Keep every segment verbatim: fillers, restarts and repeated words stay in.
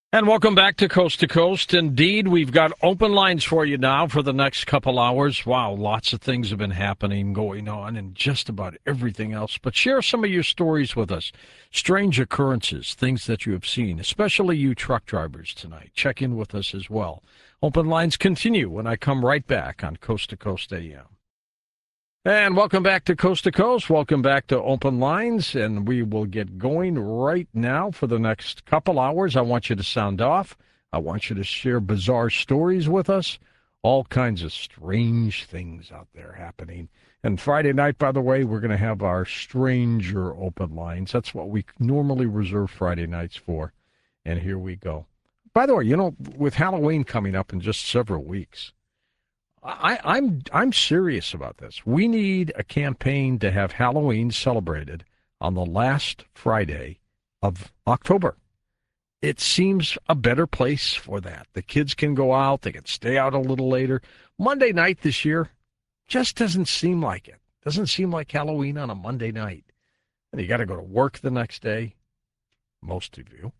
And welcome back to Coast to Coast. Indeed, we've got open lines for you now for the next couple hours. Wow, lots of things have been happening, going on, and just about everything else. But share some of your stories with us. Strange occurrences, things that you have seen, especially you truck drivers tonight. Check in with us as well. Open lines continue when I come right back on Coast to Coast A M. And welcome back to Coast to Coast. Welcome back to Open Lines, and we will get going right now for the next couple hours. I want you to sound off. I want you to share bizarre stories with us. All kinds of strange things out there happening. And Friday night, by the way, we're going to have our Stranger Open Lines. That's what we normally reserve Friday nights for. And here we go. By the way, you know, with Halloween coming up in just several weeks, I, I'm I'm serious about this. We need a campaign to have Halloween celebrated on the last Friday of October. It seems a better place for that. The kids can go out. They can stay out a little later. Monday night this year just doesn't seem like it. Doesn't seem like Halloween on a Monday night. And you got to go to work the next day, most of you.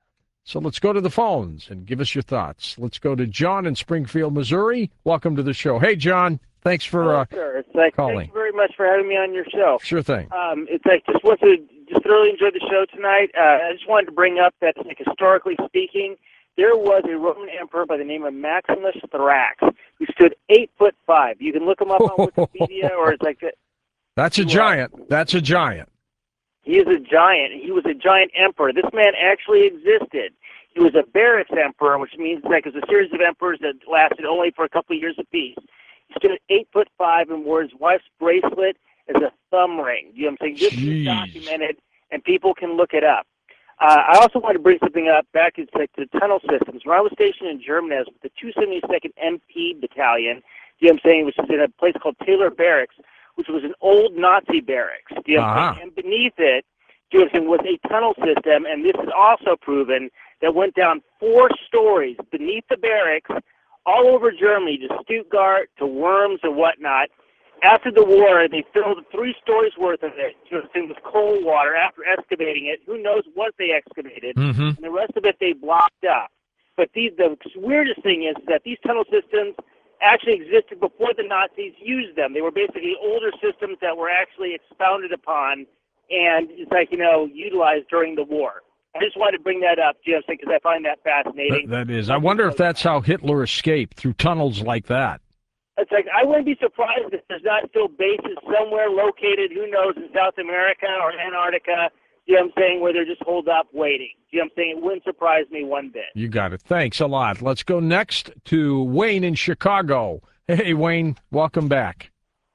So let's go to the phones and give us your thoughts. Let's go to John in Springfield, Missouri. Welcome to the show. Hey, John. Thanks for uh, sir. It's like, calling. Thank you very much for having me on your show. Sure thing. Um, it's like just want to just thoroughly enjoy the show tonight. Uh, I just wanted to bring up that, like, historically speaking, there was a Roman emperor by the name of Maximus Thrax who stood eight foot five. You can look him up on Wikipedia, or it's like that's a giant. That's a giant. He is a giant. He was a giant emperor. This man actually existed. He was a barracks emperor, which means like it was a series of emperors that lasted only for a couple of years apiece. He stood at eight foot five and wore his wife's bracelet as a thumb ring. You know what I'm saying? This is documented, and people can look it up. Uh, I also want to bring something up back to, like, to tunnel systems. When I was stationed in Germany, I was with the two seventy-second M P Battalion, you know what I'm saying, which is in a place called Taylor Barracks, which was an old Nazi barracks. You know what I'm saying? And beneath it, you know what I'm saying, was a tunnel system, and this is also proven, that went down four stories beneath the barracks all over Germany, to Stuttgart, to Worms, and whatnot. After the war, they filled three stories worth of it, you know, with coal water after excavating it. Who knows what they excavated? Mm-hmm. And the rest of it they blocked up. But these, the weirdest thing is that these tunnel systems actually existed before the Nazis used them. They were basically older systems that were actually expounded upon and, it's like, you know, utilized during the war. I just wanted to bring that up, Jim, because I find that fascinating. That, that is. I wonder if that's how Hitler escaped, through tunnels like that. It's like, I wouldn't be surprised if there's not still bases somewhere located, who knows, in South America or Antarctica, you know what I'm saying, where they're just holed up waiting. You know what I'm saying? It wouldn't surprise me one bit. You got it. Thanks a lot. Let's go next to Wayne in Chicago. Hey, Wayne, welcome back.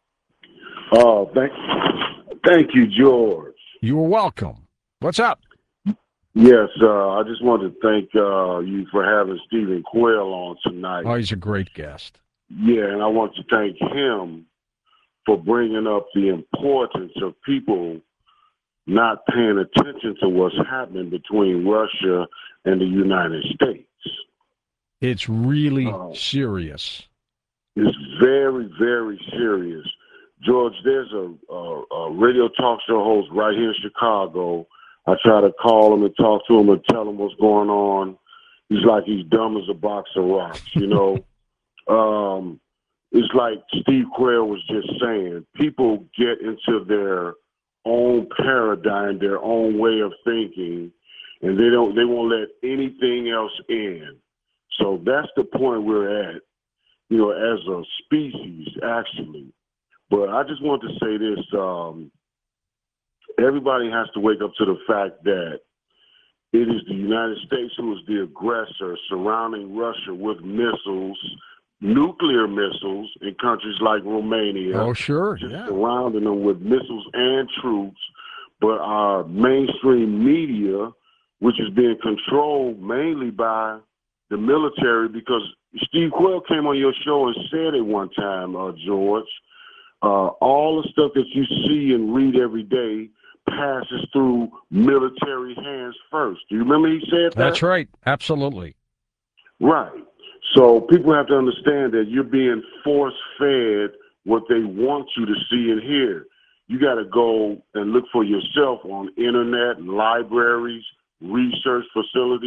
Oh, thank, thank you, George. You are welcome. What's up? Yes, uh, I just wanted to thank uh, you for having Stephen Quayle on tonight. Oh, he's a great guest. Yeah, and I want to thank him for bringing up the importance of people not paying attention to what's happening between Russia and the United States. It's really uh, serious. It's very, very serious. George, there's a, a, a radio talk show host right here in Chicago. I try to call him and talk to him and tell him what's going on. He's like he's dumb as a box of rocks, you know. um, it's like Steve Quayle was just saying. People get into their own paradigm, their own way of thinking, and they don't. They won't let anything else in. So that's the point we're at, you know, as a species, actually. But I just want to say this. Um, everybody has to wake up to the fact that it is the United States who is the aggressor, surrounding Russia with missiles, nuclear missiles in countries like Romania. Oh, sure, just yeah. surrounding them with missiles and troops. But our mainstream media, which is being controlled mainly by the military, because Steve Quayle came on your show and said it one time, uh, George, uh, all the stuff that you see and read every day passes through military hands first. Do you remember he said that? That's right. Absolutely. Right. So people have to understand that you're being force-fed what they want you to see and hear. You got to go and look for yourself on internet, libraries, research facilities.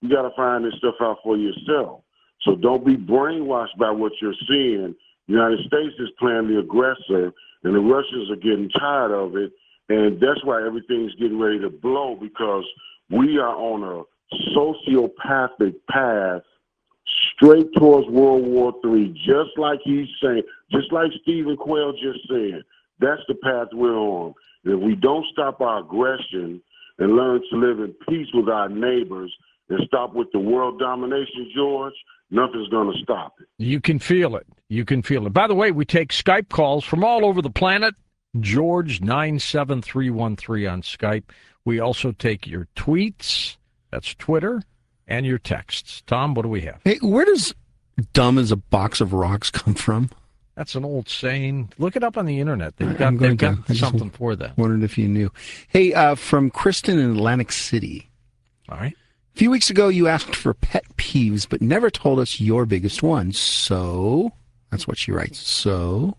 you got to find this stuff out for yourself. So don't be brainwashed by what you're seeing. The United States is playing the aggressor, and the Russians are getting tired of it, and that's why everything's getting ready to blow, because we are on a sociopathic path straight towards World War Three, just like he's saying, just like Stephen Quayle just said. That's the path we're on. And if we don't stop our aggression and learn to live in peace with our neighbors and stop with the world domination, George, nothing's going to stop it. You can feel it. You can feel it. By the way, we take Skype calls from all over the planet. George nine seven three one three on Skype. We also take your tweets, that's Twitter, and your texts. Tom, what do we have? Hey, where does dumb as a box of rocks come from? That's an old saying. Look it up on the internet. They've I'm got, going they've got to. something for that. Wondered if you knew. Hey, uh, from Kristen in Atlantic City. All right. A few weeks ago, you asked for pet peeves, but never told us your biggest one. So, that's what she writes. So,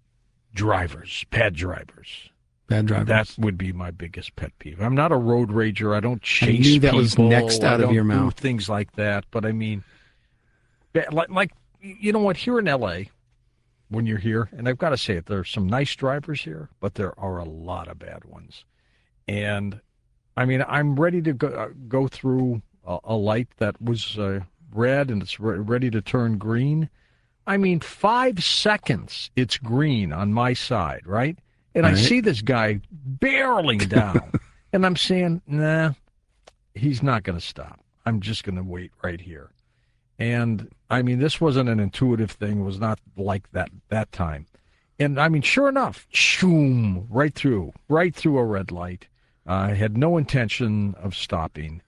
Drivers, bad drivers. bad drivers. That would be my biggest pet peeve. I'm not a road rager. I don't chase I knew that people. was next out I of your don't do mouth. things like that. But I mean, like, like, you know what? Here in L A, when you're here, and I've got to say it, there are some nice drivers here, but there are a lot of bad ones. And I mean, I'm ready to go, uh, go through a, a light that was uh, red and it's re- ready to turn green. I mean, five seconds, it's green on my side, right? And Right. I see this guy barreling down, and I'm saying, nah, he's not going to stop. I'm just going to wait right here. And, I mean, this wasn't an intuitive thing. It was not like that that time. And, I mean, sure enough, shoom, right through, right through a red light. I uh, had no intention of stopping.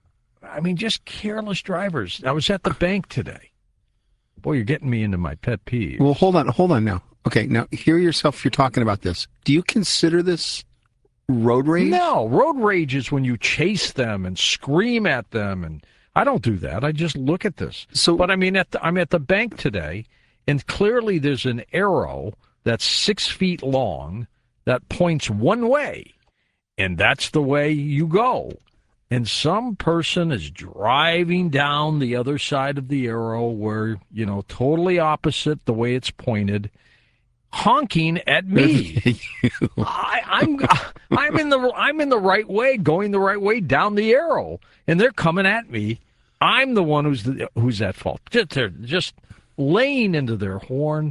I mean, just careless drivers. I was at the bank today. Boy, you're getting me into my pet peeve. Well, hold on, hold on now. Okay, now hear yourself if you're talking about this. Do you consider this road rage? No, road rage is when you chase them and scream at them, and I don't do that. I just look at this. So, But I mean, at the, I'm at the bank today, and clearly there's an arrow that's six feet long that points one way, and that's the way you go. And some person is driving down the other side of the arrow where, you know, totally opposite the way it's pointed, honking at me. I, I'm I'm in the I'm in the right way, going the right way down the arrow, and they're coming at me. I'm the one who's the, who's at fault. Just, they're just laying into their horn,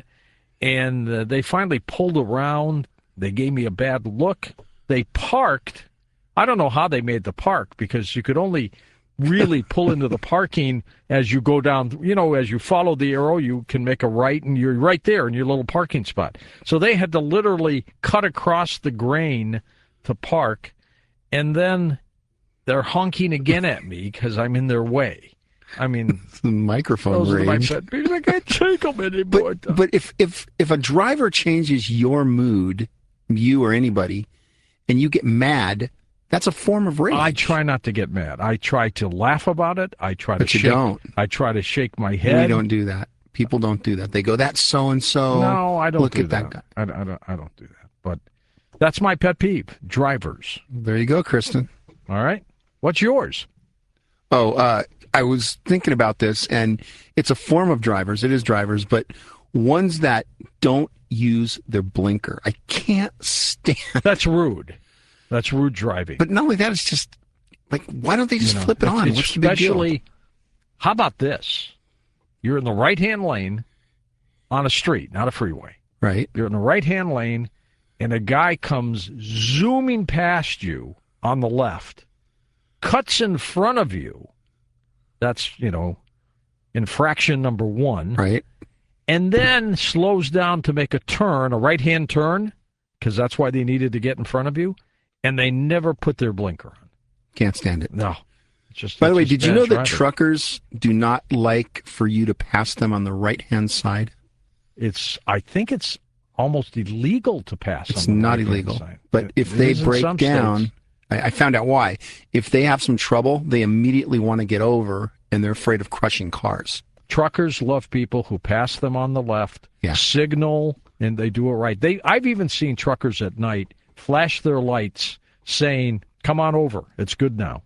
and uh, they finally pulled around. They gave me a bad look. They parked. I don't know how they made the park, because you could only really pull into the parking as you go down. You know, as you follow the arrow, you can make a right, and you're right there in your little parking spot. So they had to literally cut across the grain to park, and then they're honking again at me because I'm in their way. I mean, the microphone those are my range. pet peeves. I can't take them anymore. But, but if, if, if a driver changes your mood, you or anybody, and you get mad, that's a form of rage. I try not to get mad. I try to laugh about it. I try But to you shake, don't. I try to shake my head. We don't do that. People don't do that. They go, that's so-and-so. No, I don't Look do at that. that guy. I, I, don't, I don't do that. But that's my pet peeve, drivers. There you go, Kristen. All right? What's yours? Oh, uh, I was thinking about this, and it's a form of drivers. It is drivers, but ones that don't use their blinker. I can't stand. That's rude. That's rude driving. But not only that, it's just like, why don't they just You know, flip it on? it's What's the big deal? Especially, how about this? You're in the right-hand lane on a street, not a freeway. Right. You're in the right-hand lane, and a guy comes zooming past you on the left, cuts in front of you. That's, you know, infraction number one. Right. And then slows down to make a turn, a right-hand turn, because that's why they needed to get in front of you, and they never put their blinker on. Can't stand it. No. It's just, By the it's way, just did you bad know that driving. truckers do not like for you to pass them on the right-hand side? It's, I think it's almost illegal to pass. It's on the not right-hand illegal. side. But It- if it they is in break some down, states. I, I found out why. If they have some trouble, they immediately want to get over, and they're afraid of crushing cars. Truckers love people who pass them on the left, Yeah. signal, and they do it right. They, I've even seen truckers at night flash their lights saying, come on over. It's good now.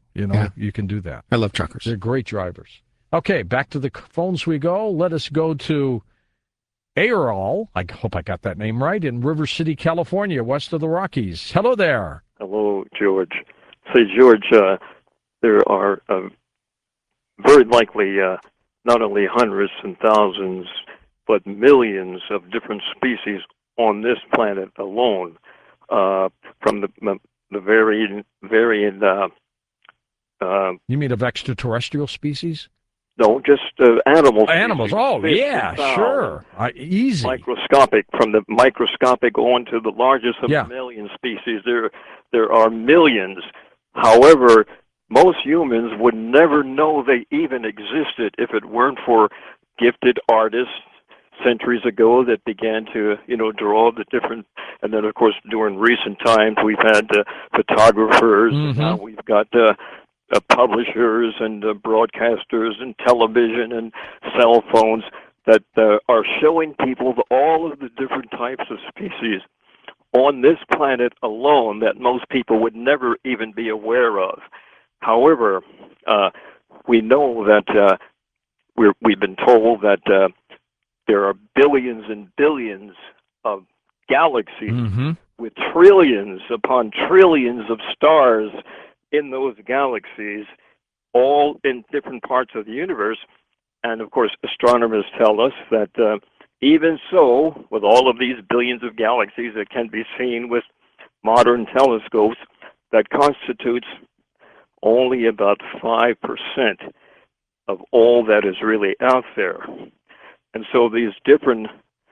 You know, Yeah. you can do that. I love truckers. They're great drivers. Okay, back to the phones we go. Let us go to Aerol. I hope I got that name right, in River City, California, west of the Rockies. Hello there. Hello, George. Say, George, uh, there are uh, very likely uh, not only hundreds and thousands, but millions of different species on this planet alone, uh, from the the varied, varied uh, uh, You mean of extraterrestrial species? no, just uh, animals. Animals. Oh, fish yeah, and fowl. sure. I, easy. Microscopic, from the microscopic on to the largest of Yeah. a million species. There, there are millions. However, most humans would never know they even existed if it weren't for gifted artists centuries ago that began to, you know, draw the different. And then, of course, during recent times, we've had uh, photographers. Mhm. And now we've got uh, uh, publishers and uh, broadcasters and television and cell phones that uh, are showing people all of the different types of species on this planet alone that most people would never even be aware of. However, uh, we know that uh, we're, we've been told that uh, there are billions and billions of galaxies Mm-hmm. with trillions upon trillions of stars in those galaxies, all in different parts of the universe. And of course, astronomers tell us that uh, even so, with all of these billions of galaxies that can be seen with modern telescopes, that constitutes only about five percent of all that is really out there. And so these different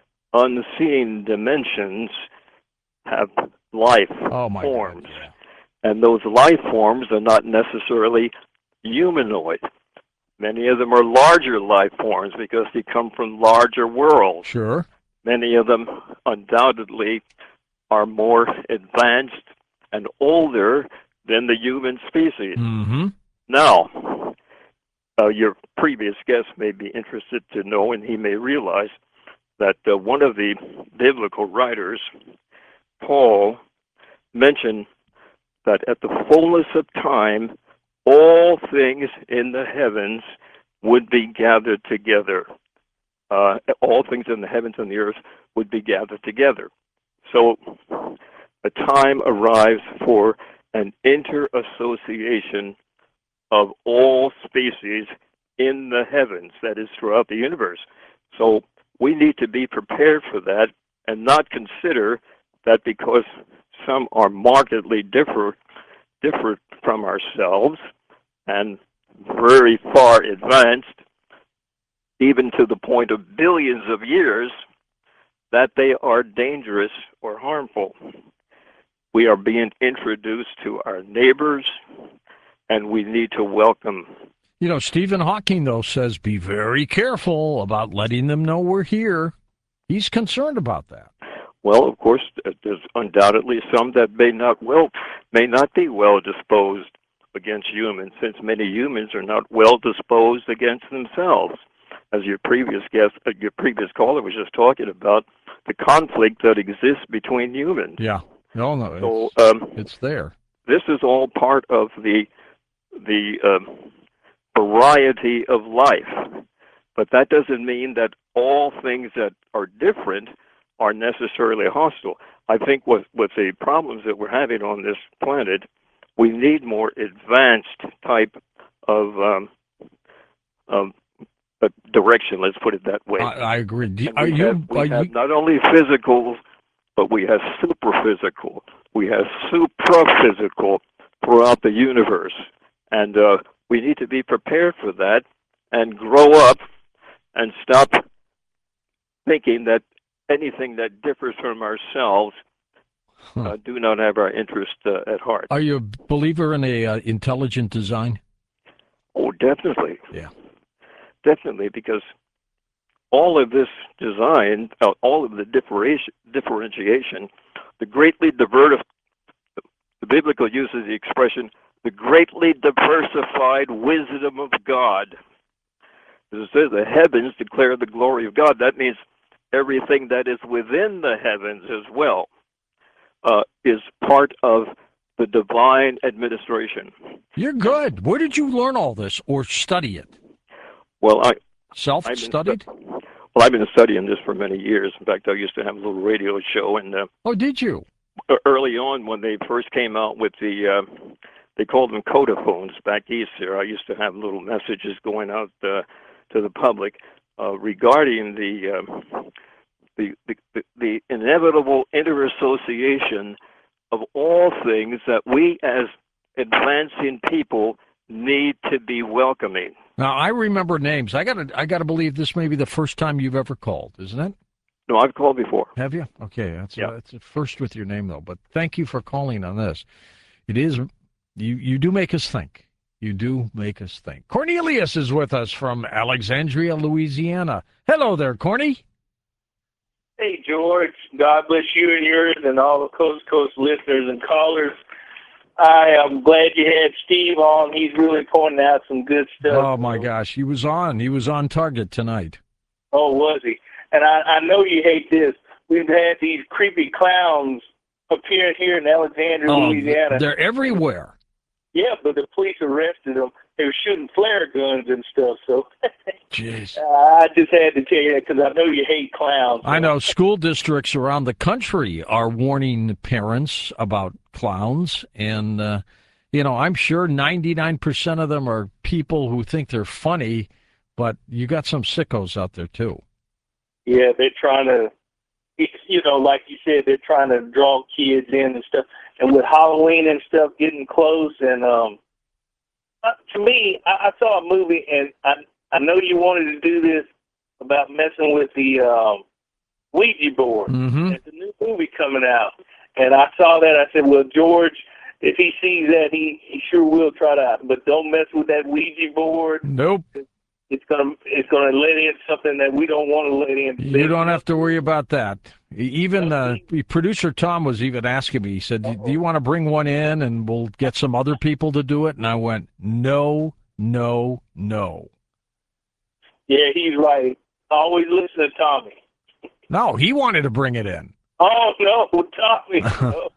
unseen dimensions have life Oh, my forms. God. Yeah. And those life forms are not necessarily humanoid. Many of them are larger life forms because they come from larger worlds. Sure. Many of them undoubtedly are more advanced and older than the human species. Mm-hmm. Now, uh, your previous guest may be interested to know, and he may realize, that uh, one of the biblical writers, Paul, mentioned that at the fullness of time, all things in the heavens would be gathered together. Uh, all things in the heavens and the earth would be gathered together. So a time arrives for an interassociation of all species in the heavens, that is, throughout the universe. So we need to be prepared for that and not consider that because some are markedly different, different from ourselves and very far advanced, even to the point of billions of years, that they are dangerous or harmful. We are being introduced to our neighbors, and we need to welcome. You know, Stephen Hawking, though, says be very careful about letting them know we're here. He's concerned about that. Well, of course, there's undoubtedly some that may not well may not be well disposed against humans, since many humans are not well disposed against themselves. As your previous guest, uh, your previous caller was just talking about, the conflict that exists between humans. Yeah. No, no. It's, So um, it's there. this is all part of the the um, variety of life, but that doesn't mean that all things that are different are necessarily hostile. I think with with the problems that we're having on this planet, we need more advanced type of um, of uh, direction. Let's put it that way. I, I agree. Do, And are we you? have, we are have you not only physical, but we have superphysical. We have supraphysical throughout the universe, and uh, we need to be prepared for that and grow up and stop thinking that anything that differs from ourselves Huh. uh, do not have our interest uh, at heart. Are you a believer in a uh, intelligent design? Oh, definitely. Yeah. Definitely, because all of this design, uh, all of the differentiation, differentiation, the greatly diverse, the biblical uses the expression, the greatly diversified wisdom of God. As it says, the heavens declare the glory of God. That means everything that is within the heavens as well uh, is part of the divine administration. You're good. Where did you learn all this or study it? Well, I Self-studied? I've been, well, I've been studying this for many years. In fact, I used to have a little radio show, and uh, Oh, did you? early on when they first came out with the, uh, they called them codophones back east here. I used to have little messages going out uh, to the public uh, regarding the, uh, the, the the the inevitable interassociation of all things that we as advancing people need to be welcoming. Now, I remember names. I gotta, I gotta believe this may be the first time you've ever called, isn't it? No, I've called before. Have you? Okay, that's Yeah. a, that's a first with your name though. But thank you for calling on this. It is you. You do make us think. You do make us think. Cornelius is with us from Alexandria, Louisiana. Hello there, Corny. Hey, George. God bless you and yours and all the Coast to Coast listeners and callers. I am glad you had Steve on. He's really pointing out some good stuff. Oh my gosh, he was on. He was on target tonight. Oh, was he? And I, I know you hate this. We've had these creepy clowns appearing here in Alexandria, Oh, Louisiana. they're everywhere. Yeah, but the police arrested them. They were shooting flare guns and stuff. So Jeez. I just had to tell you that because I know you hate clowns. I know school districts around the country are warning parents about clowns, and uh, you know, I'm sure ninety-nine percent of them are people who think they're funny, but you got some sickos out there too. Yeah, they're trying to, you know, like you said, they're trying to draw kids in and stuff. And with Halloween and stuff getting close, and um, uh, to me, I, I saw a movie, and I I know you wanted to do this about messing with the um, Ouija board. Mm-hmm. There's a new movie coming out, and I saw that. I said, well, George, if he sees that, he, he sure will try to, but don't mess with that Ouija board. Nope. It's gonna it's gonna let in something that we don't want to let in. You don't have to worry about that. Even uh, producer Tom was even asking me. He said, "Do you want to bring one in, and we'll get some other people to do it?" And I went, "No, no, no." Yeah, he's right. Always listen to Tommy. No, he wanted to bring it in. Oh no, Tommy! No.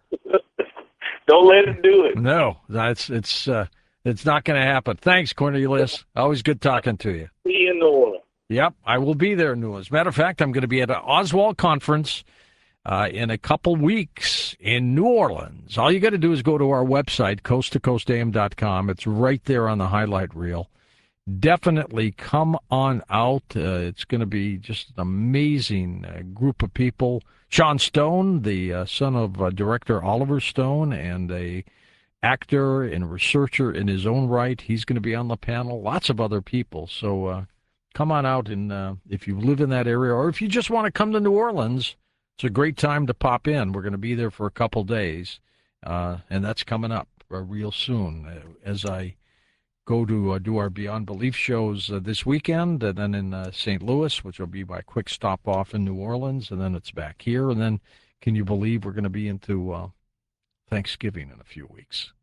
Don't let him do it. No, that's it's uh, it's not going to happen. Thanks, Cornelius. Always good talking to you. See you in New Orleans. Yep, I will be there in New Orleans. Matter of fact, I'm going to be at an Oswald conference uh, in a couple weeks in New Orleans. All you got to do is go to our website, coast to coast a m dot com. It's right there on the highlight reel. Definitely come on out. Uh, it's going to be just an amazing uh, group of people. Sean Stone, the uh, son of uh, director Oliver Stone, and a actor and researcher in his own right. He's going to be on the panel. Lots of other people. So uh, come on out, and uh, if you live in that area, or if you just want to come to New Orleans, it's a great time to pop in. We're going to be there for a couple days, uh, and that's coming up uh, real soon. Uh, as I go to uh, do our Beyond Belief shows uh, this weekend, and then in uh, Saint Louis, which will be my quick stop off in New Orleans, and then it's back here, and then can you believe we're going to be into uh, Thanksgiving in a few weeks?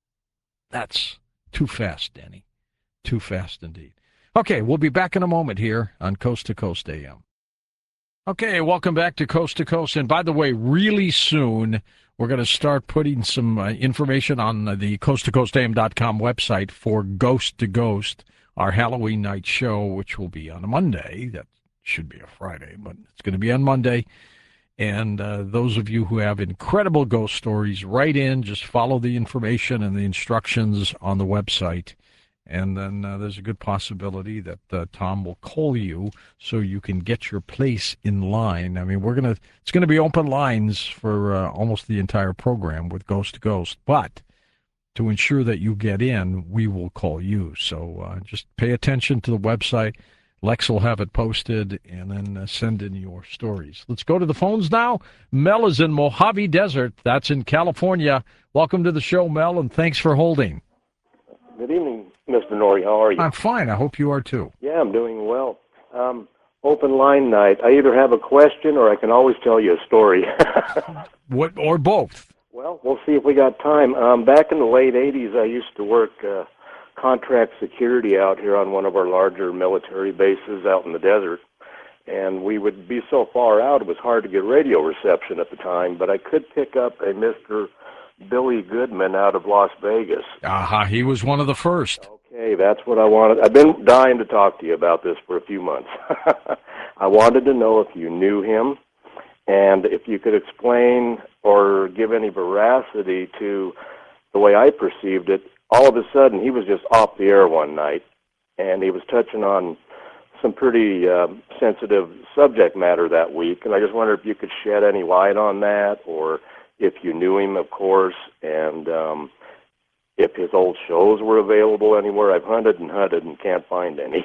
That's too fast, Danny. Too fast indeed. Okay, we'll be back in a moment here on Coast to Coast A M. Okay, welcome back to Coast to Coast. And by the way, really soon, we're going to start putting some uh, information on uh, the coast to coast a m dot com website for Ghost to Ghost, our Halloween night show, which will be on a Monday. That should be a Friday, but it's going to be on Monday. And uh, those of you who have incredible ghost stories, write in, just follow the information and the instructions on the website. And then uh, there's a good possibility that uh, Tom will call you so you can get your place in line. I mean, we're going to, it's going to be open lines for uh, almost the entire program with Ghost to Ghost. But to ensure that you get in, we will call you. So uh, just pay attention to the website. Lex will have it posted, and then uh, send in your stories. Let's go to the phones now. Mel is in Mojave Desert. That's in California. Welcome to the show, Mel, and thanks for holding. Good evening, Mister Norrie. How are you? I'm fine. I hope you are, too. Yeah, I'm doing well. Um, open line night. I either have a question or I can always tell you a story. What, or both? Well, we'll see if we got time. Um, back in the late eighties, I used to work uh, contract security out here on one of our larger military bases out in the desert. And we would be so far out, it was hard to get radio reception at the time, but I could pick up a Mister Billy Goodman out of Las Vegas. Aha, he was one of the first. Okay, that's what I wanted. I've been dying to talk to you about this for a few months. I wanted to know if you knew him and if you could explain or give any veracity to the way I perceived it. All of a sudden, he was just off the air one night, and he was touching on some pretty uh, sensitive subject matter that week, and I just wonder if you could shed any light on that, or if you knew him, of course, and um, if his old shows were available anywhere. I've hunted and hunted and can't find any.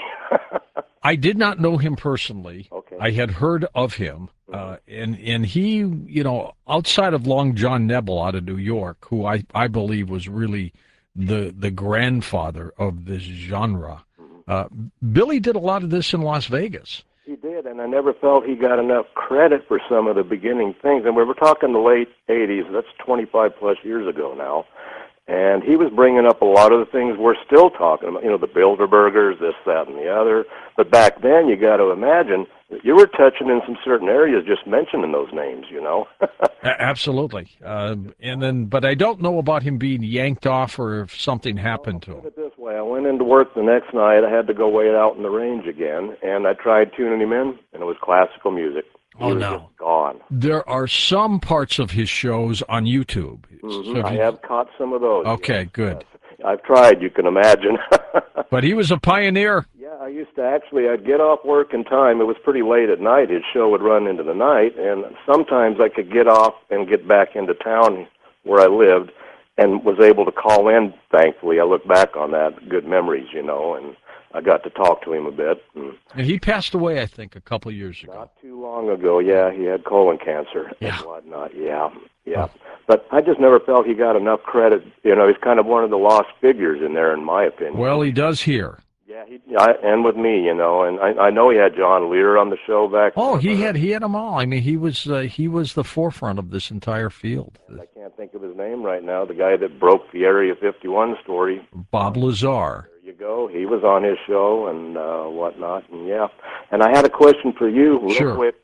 I did not know him personally. Okay. I had heard of him, uh, and and he, you know, outside of Long John Nebel out of New York, who I, I believe was really the the grandfather of this genre, uh, Billy did a lot of this in Las Vegas. He did, and I never felt he got enough credit for some of the beginning things. And we were talking the late eighties, that's twenty-five plus years ago now. And he was bringing up a lot of the things we're still talking about, you know, the Bilderbergers, this, that, and the other. But back then, you got to imagine that you were touching in some certain areas just mentioning those names, you know. A- absolutely. Uh, and then, but I don't know about him being yanked off or if something happened to I'll him. put it this way. I went into work the next night. I had to go wait out in the range again, and I tried tuning him in, and it was classical music. He Oh, was no. just gone. There are some parts of his shows on YouTube. Mm-hmm. So if I you- have caught some of those. Okay, yes. good. I've tried, you can imagine. But he was a pioneer. Yeah, I used to actually, I'd get off work in time. It was pretty late at night. His show would run into the night, and sometimes I could get off and get back into town where I lived and was able to call in, thankfully. I look back on that, good memories, you know, and I got to talk to him a bit. And And he passed away, I think, a couple of years ago. not too long ago, yeah, he had colon cancer Yeah. and whatnot, yeah, yeah. But I just never felt he got enough credit. You know, he's kind of one of the lost figures in there, in my opinion. Well, he does here. Yeah, he, I, and with me, you know, and I, I know he had John Lear on the show back Oh, then, he but had he had them all. I mean, he was uh, he was the forefront of this entire field. I can't think of his name right now. The guy that broke the Area fifty-one story. Bob Lazar. There you go. He was on his show and uh, whatnot, and yeah. And I had a question for you, real Sure. quick.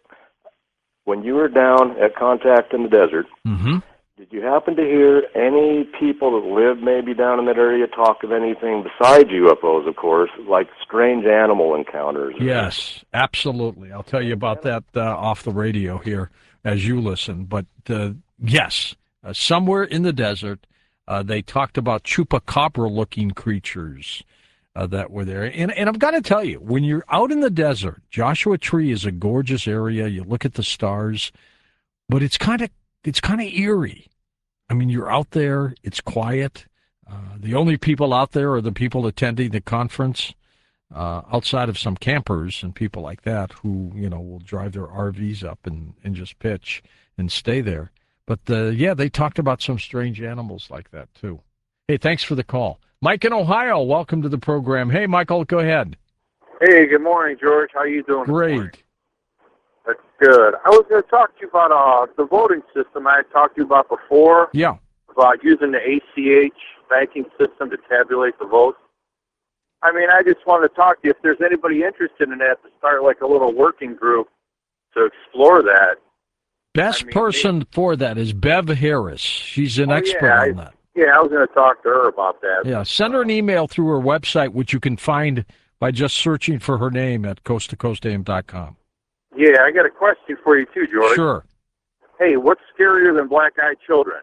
When you were down at Contact in the Desert, Mm-hmm. did you happen to hear any people that lived maybe down in that area talk of anything besides U F Os, of course, like strange animal encounters? Yes, absolutely. I'll tell you about that uh, off the radio here as you listen. But uh, yes, uh, somewhere in the desert, uh, they talked about chupacabra-looking creatures uh, that were there. And, and I've got to tell you, when you're out in the desert, Joshua Tree is a gorgeous area. You look at the stars, but it's kind of it's kind of eerie. I mean, you're out there, it's quiet. Uh, the only people out there are the people attending the conference, uh, outside of some campers and people like that who, you know, will drive their R Vs up and, and just pitch and stay there. But, uh, yeah, they talked about some strange animals like that, too. Hey, thanks for the call. Mike in Ohio, welcome to the program. Hey, Michael, go ahead. Hey, good morning, George. How you doing? Great. That's good. I was going to talk to you about uh, the voting system I had talked to you about before, Yeah. about using the A C H banking system to tabulate the votes. I mean, I just wanted to talk to you if there's anybody interested in that to start like a little working group to explore that. Best I mean, person for that is Bev Harris. She's an Oh, expert yeah, on I- that. Yeah, I was going to talk to her about that. Yeah, send her an email through her website, which you can find by just searching for her name at coast to coast a m dot com. Yeah, I got a question for you too, George. Sure. Hey, what's scarier than black-eyed children?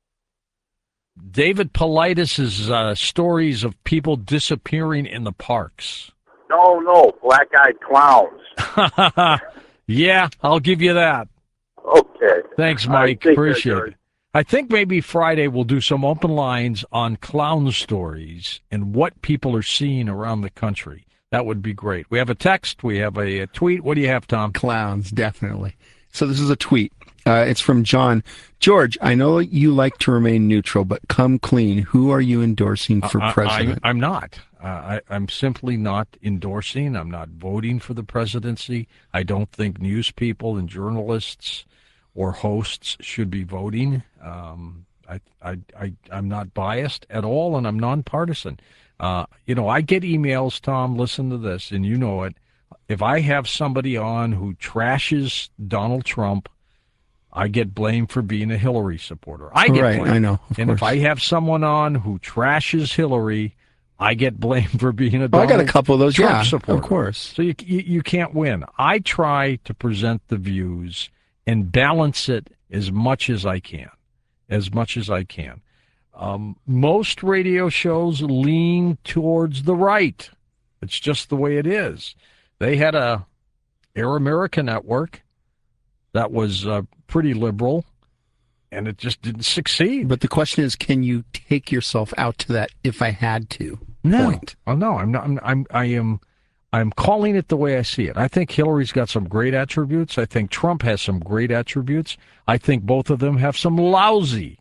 David Politis's uh, stories of people disappearing in the parks. No, no, black-eyed clowns. Yeah, I'll give you that. Okay. Thanks, All right, Mike. take care, Appreciate George. it. I think maybe Friday we'll do some open lines on clown stories and what people are seeing around the country. That would be great. We have a text. We have a, a tweet. What do you have, Tom? Clowns, definitely. So this is a tweet. Uh, it's from John. George, I know you like to remain neutral, but come clean. Who are you endorsing for I- president? I, I'm not. Uh, I, I'm simply not endorsing. I'm not voting for the presidency. I don't think news people and journalists or hosts should be voting. Um, I, I, I, I'm not biased at all, and I'm nonpartisan. Uh, you know, I get emails, Tom, listen to this, and you know it. If I have somebody on who trashes Donald Trump I get blamed for being a Hillary supporter. I get right, blamed. I know. Of and course. if I have someone on who trashes Hillary, I get blamed for being a Well, I Donald got a couple of those, Trump yeah, supporter. of course. So you, you you can't win. I try to present the views and balance it as much as I can, as much as I can. Um, most radio shows lean towards the right. It's just the way it is. They had a Air America network that was uh, pretty liberal, and it just didn't succeed. But the question is, can you take yourself out to that if I had to? No, Point. oh, no, I'm not. I'm, I'm. I am. I'm calling it the way I see it. I think Hillary's got some great attributes. I think Trump has some great attributes. I think both of them have some lousy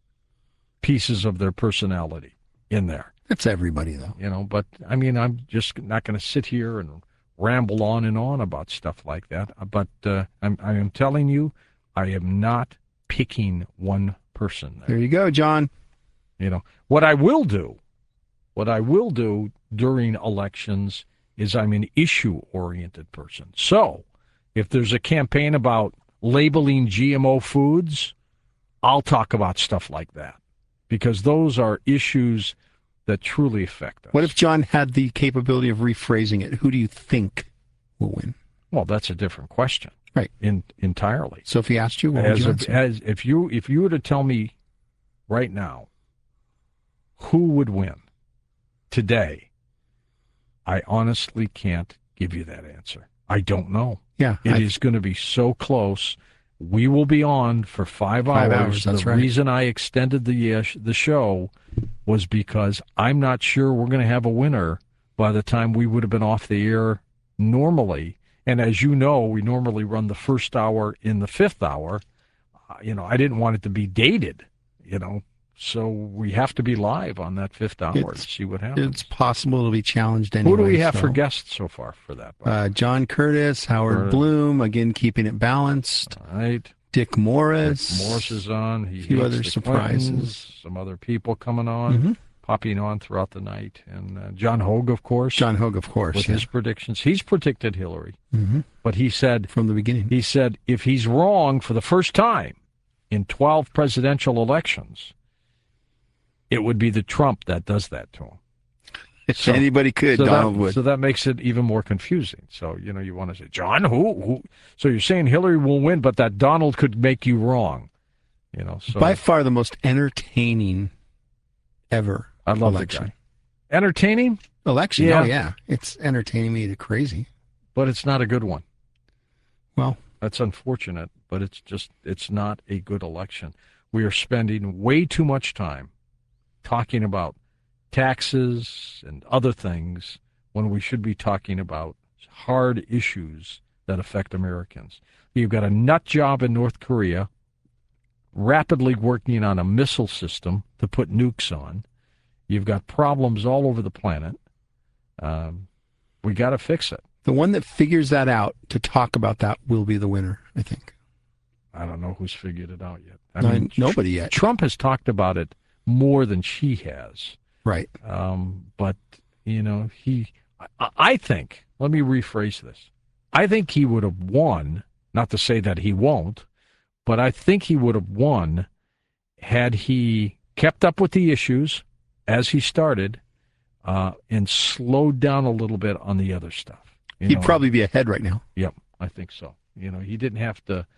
pieces of their personality in there. That's everybody, though. You know, but I mean, I'm just not going to sit here and ramble on and on about stuff like that. But uh, I'm, I am telling you, I am not picking one person. There you go, John. You know, what I will do, what I will do during elections is I'm an issue-oriented person. So if there's a campaign about labeling G M O foods, I'll talk about stuff like that because those are issues that truly affect us. What if John had the capability of rephrasing it? Who do you think will win? Well, that's a different question. Right. In, entirely. So if he asked you, what would As, you a, answer? as if you if you were to tell me right now who would win today, I honestly can't give you that answer. I don't know. Yeah. It I- is going to be so close. We will be on for five, Five hours. hours, that's the right. reason I extended the uh, sh- the show was because I'm not sure we're going to have a winner by the time we would have been off the air normally. And as you know, we normally run the first hour in the fifth hour. Uh, you know, I didn't want it to be dated, you know, so we have to be live on that fifth hour It's- to see what happens. It's possible to be challenged anyway. Who do we have so. for guests so far for that? Uh, John Curtis, Howard Curtis. Bloom, again keeping it balanced. All right. Dick Morris. Dick Morris is on. He A few hates other the surprises. Clintons, some other people coming on, Mhm. popping on throughout the night. And uh, John Hogue, of course. John Hogue, of course. With yeah. his predictions. He's predicted Hillary. Mhm. But he said, From the beginning. he said, if he's wrong for the first time in twelve presidential elections, it would be the Trump that does that to him. If So- anybody could, So Donald that, would. so that makes it even more confusing. So, you know, you want to say, John, who? who? So you're saying Hillary will win, but that Donald could make you wrong. You know, so By far the most entertaining ever I love election. the guy. Entertaining, Election? Yeah. Oh, yeah. It's entertaining me to crazy. but it's not a good one. Well, That's unfortunate, but it's just, it's not a good election. We are spending way too much time talking about taxes and other things when we should be talking about hard issues that affect Americans. You've got a nut job in North Korea rapidly working on a missile system to put nukes on. You've got problems all over the planet. Um, we got to fix it. the one that figures that out to talk about that will be the winner, I think. I don't know who's figured it out yet. I No, mean, nobody yet. Trump has talked about it more than she has. Right. Um, but, you know, he, I, I think, let me rephrase this. I think he would have won, not to say that he won't, but I think he would have won had he kept up with the issues as he started uh, and slowed down a little bit on the other stuff. You He'd know? probably be ahead right now. Yep, I think so. You know, he didn't have to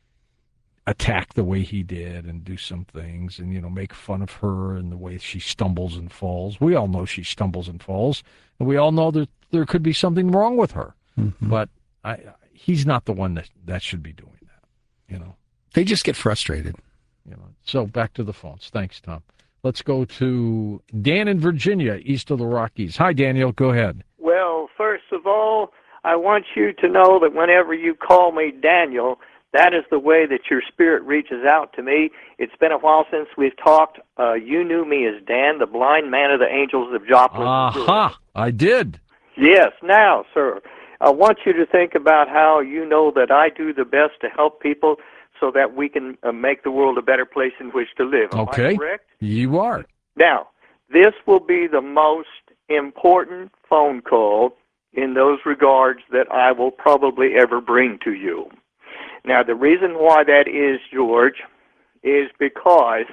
attack the way he did and do some things and, you know, make fun of her and the way she stumbles and falls. We all know she stumbles and falls, and we all know that there could be something wrong with her. Mm-hmm. But I, he's not the one that, that should be doing that, you know. They just get frustrated. You know. So back to the phones. Thanks, Tom. Let's go to Dan in Virginia, east of the Rockies. Hi, Daniel. Go ahead. Well, first of all, I want you to know that whenever you call me Daniel, that is the way that your spirit reaches out to me. It's been a while since we've talked. Uh, you knew me as Dan, the blind man of the Angels of Joplin. Aha, I did. Yes. Now, sir, I want you to think about how you know that I do the best to help people so that we can uh, make the world a better place in which to live. Am Okay. I correct? You are. Now, this will be the most important phone call in those regards that I will probably ever bring to you. Now, the reason why that is, George, is because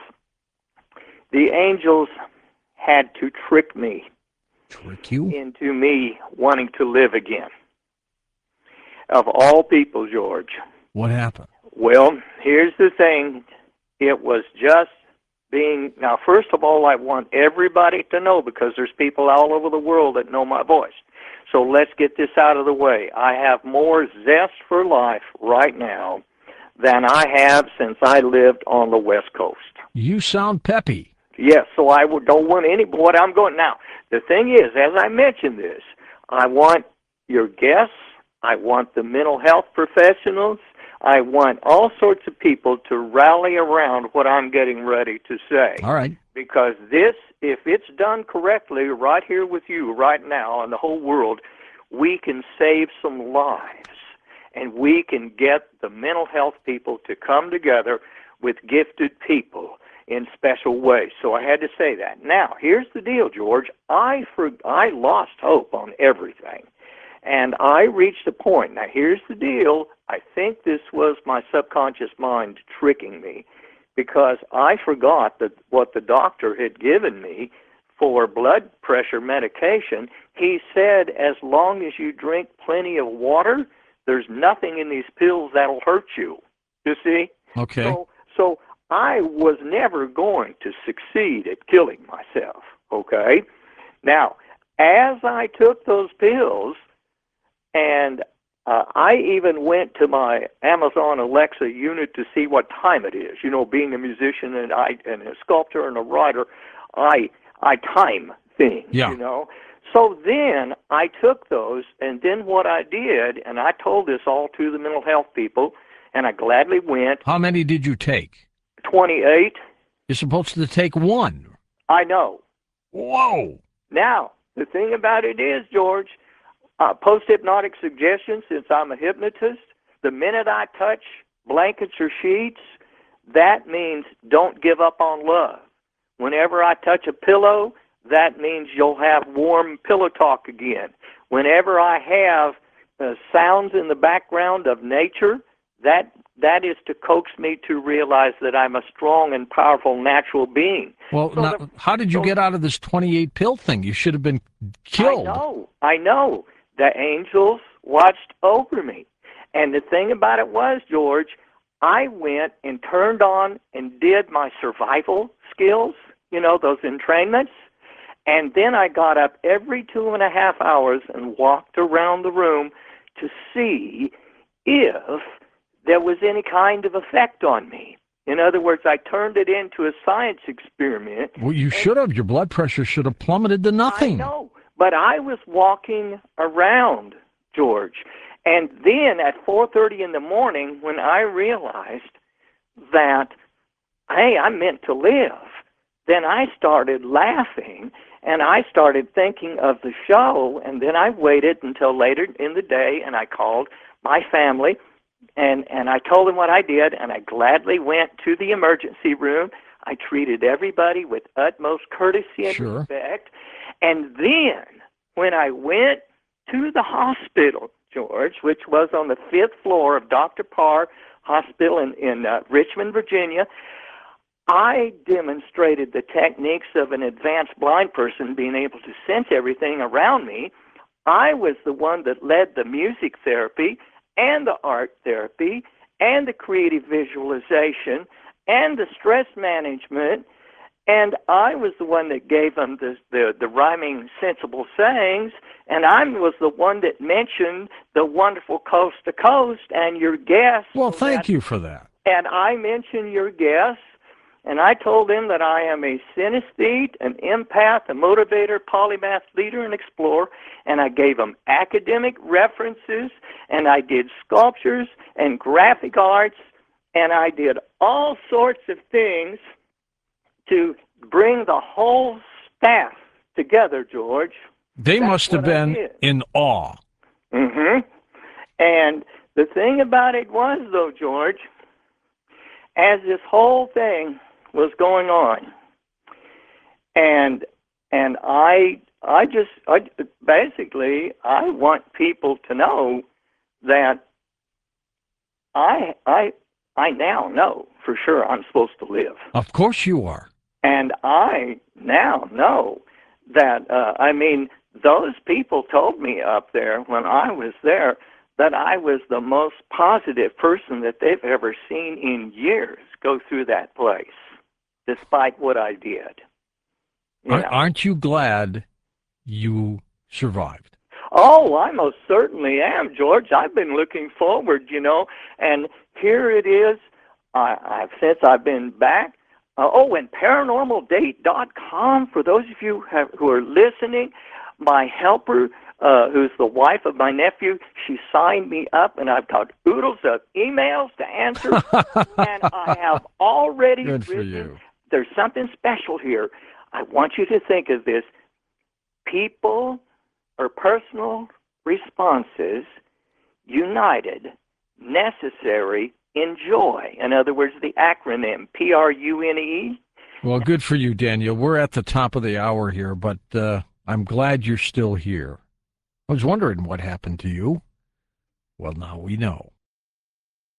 the angels had to trick me. Trick you? Into me wanting to live again. Of all people, George. What happened? Well, here's the thing. It was just being... Now, first of all, I want everybody to know, because there's people all over the world that know my voice. So let's get this out of the way. I have more zest for life right now than I have since I lived on the West Coast. You sound peppy. Yes, so I would, don't want any... What I'm going... Now, the thing is, as I mentioned this, I want your guests, I want the mental health professionals, I want all sorts of people to rally around what I'm getting ready to say. All right. Because this, if it's done correctly right here with you right now and the whole world, we can save some lives. And we can get the mental health people to come together with gifted people in special ways. So I had to say that. Now, here's the deal, George. I for, I lost hope on everything. And I reached a point. Now, here's the deal. I think this was my subconscious mind tricking me, because I forgot that what the doctor had given me for blood pressure medication. He said, as long as you drink plenty of water, there's nothing in these pills that'll hurt you. You see? Okay. So, so I was never going to succeed at killing myself, okay? Now, as I took those pills, and uh, I even went to my Amazon Alexa unit to see what time it is. You know, being a musician and I and a sculptor and a writer, I I time things, yeah. you know. So then I took those, and then what I did, and I told this all to the mental health people, and I gladly went. How many did you take? twenty-eight. You're supposed to take one. I know. Whoa. Now, the thing about it is, George, uh, post-hypnotic suggestion, since I'm a hypnotist, the minute I touch blankets or sheets, that means don't give up on love. Whenever I touch a pillow, that means you'll have warm pillow talk again. Whenever I have uh, sounds in the background of nature, that that is to coax me to realize that I'm a strong and powerful natural being. Well, so now, the, how did you so, get out of this twenty-eight pill thing? You should have been killed. I know. I know. The angels watched over me. And the thing about it was, George, I went and turned on and did my survival skills, you know, those entrainments. And then I got up every two and a half hours and walked around the room to see if there was any kind of effect on me. In other words, I turned it into a science experiment. Well, you should have. Your blood pressure should have plummeted to nothing. I know, but I was walking around, George. And then at four thirty in the morning, when I realized that, hey, I'm meant to live, then I started laughing, and I started thinking of the show, and then I waited until later in the day, and I called my family, and, and I told them what I did, and I gladly went to the emergency room. I treated everybody with utmost courtesy and sure. respect. And then when I went to the hospital, George, which was on the fifth floor of Doctor Parr Hospital in, in uh, Richmond, Virginia, I demonstrated the techniques of an advanced blind person being able to sense everything around me. I was the one that led the music therapy and the art therapy and the creative visualization and the stress management, and I was the one that gave them the, the, the rhyming sensible sayings, and I was the one that mentioned the wonderful Coast to Coast and your guests. Well, thank that, you for that. And I mentioned your guests, and I told them that I am a synesthete, an empath, a motivator, polymath, leader, and explorer, and I gave them academic references, and I did sculptures and graphic arts, and I did all sorts of things to bring the whole staff together, George. They That's must have been in awe. Mm-hmm. And the thing about it was, though, George, as this whole thing was going on, and and I I just I basically I want people to know that I I I now know for sure I'm supposed to live. Of course you are. And I now know that, uh, I mean, those people told me up there when I was there that I was the most positive person that they've ever seen in years go through that place, despite what I did. You know? Aren't you glad you survived? Oh, I most certainly am, George. I've been looking forward, you know, and here it is. I, I've since I've been back. Uh, oh, and paranormal date dot com, for those of you who, have, who are listening, my helper, uh, who's the wife of my nephew, she signed me up, and I've got oodles of emails to answer, and I have already Good for written, you. There's something special here. I want you to think of this. People or personal responses united, necessary, enjoy. In other words, the acronym P R U N E. Well, good for you, Daniel. We're at the top of the hour here, but uh, I'm glad you're still here. I was wondering what happened to you. Well, now we know.